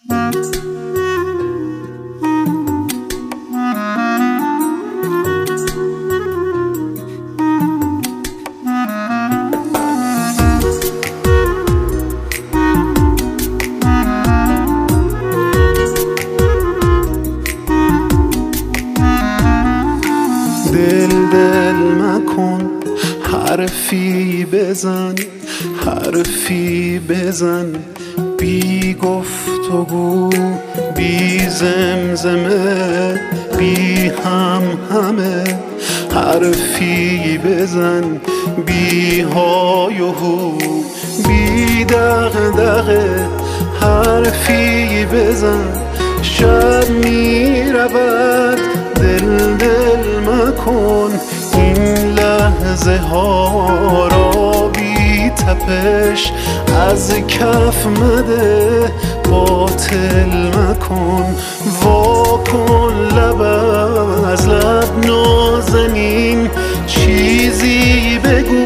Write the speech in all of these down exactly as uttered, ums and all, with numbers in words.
دل دل مکن، حرفی بزن حرفی بزن، بی گفتگو بی زمزمه بی هم همه. حرفی بزن بی های و هو بی دغدغه. حرفی بزن شب می رود، دل دل مکن این لحظه ها را بی تپش. از کف مده باطل مکن، وا کن لب از لب نازنین، چیزی بگو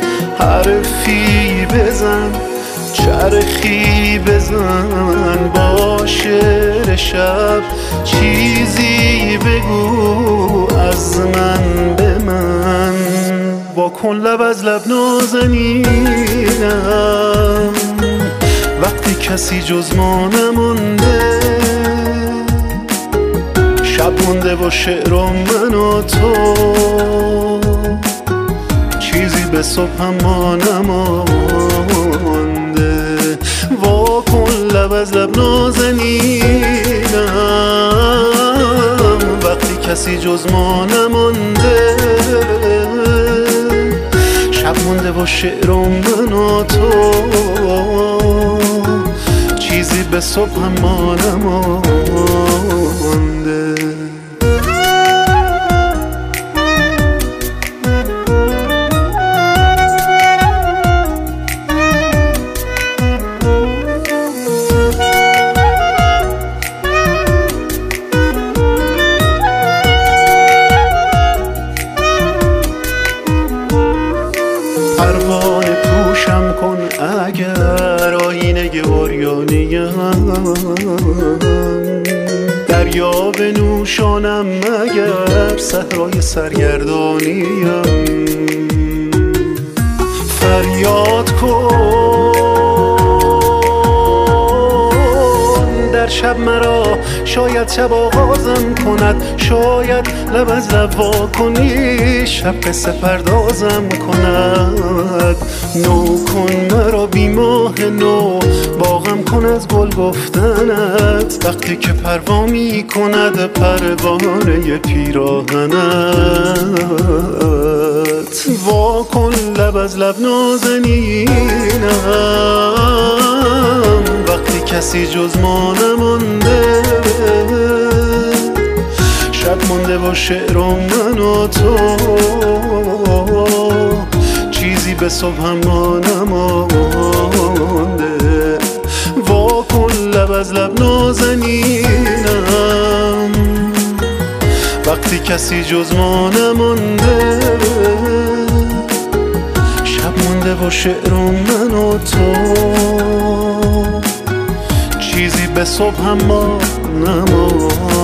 حرفی بزن، چرخی بزن با شعر شب، چیزی بگو از من به من. وا کن لب از لب نازنینم، وقتی کسی جز ما نمونده. شب مونده و شعر و من و تو، چیزی به صبح هم ما نمانده. وا کن لب از لب نازنینم، وقتی کسی جز ما نمانده. شب مونده و شعر و من و تو، چیزی به صبح هم ما نمانده. پروانه پوشم کن اگر آینه عریانیم، دریا بنوشانم مگر صحرای سرگردانیم. فریاد کن در شب مرا، شاید شب آغازم کند، شاید لب از لب وا کنی شب قصه پردازم کند. نو کن مرا بی ماه نو، باغم کن از گل گفتنت، وقتی که پروا می کند پروانه پیراهنت. وا کن لب از لب نازنینم، وقتی کسی جز ما نمانده. شب مونده و شعر و من و تو، چیزی به صبح هم ما نمانده. وا کن لب از لب نازنینم، وقتی کسی جز ما نمانده. شب مونده و شعر و من و تو، چیزی به صبح هم ما نمانده.